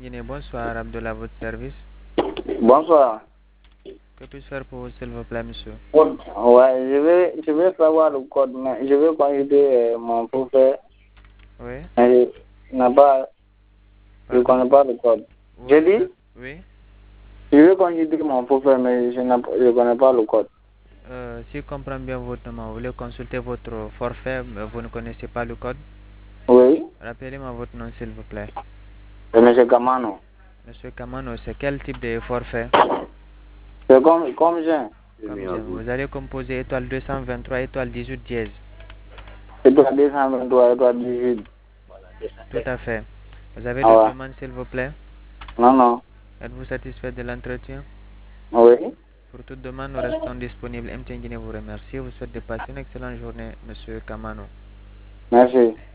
Guinée, bonsoir, Abdullah, votre service. Bonsoir. Que puis-je faire pour vous, s'il vous plaît, monsieur? Ouais, je vais savoir le code, mais je vais consulter mon forfait. Oui, Mais je ne pardon? connais pas le code. Vous J'ai voulez dit, faire... Oui. je vais consulter mon forfait, mais je ne connais pas le code. Si je comprends bien votre nom, vous voulez consulter votre forfait, mais vous ne connaissez pas le code? Oui, Rappelez-moi votre nom, s'il vous plaît. c'est M. Kamano. Monsieur Kamano, c'est quel type de forfait? C'est comme j'ai. Comme j'aime. Vous allez composer étoile 223, étoile 18 dièse. C'est toi 223, toi 18. Tout à fait. Vous avez Ah d'autres ouais. demandes, s'il vous plaît? Non, non. Êtes-vous satisfait de l'entretien? Oui, Pour toute demande, nous restons disponibles. MTN Guinée vous remercie. Vous souhaite de passer une excellente journée, monsieur Kamano. merci.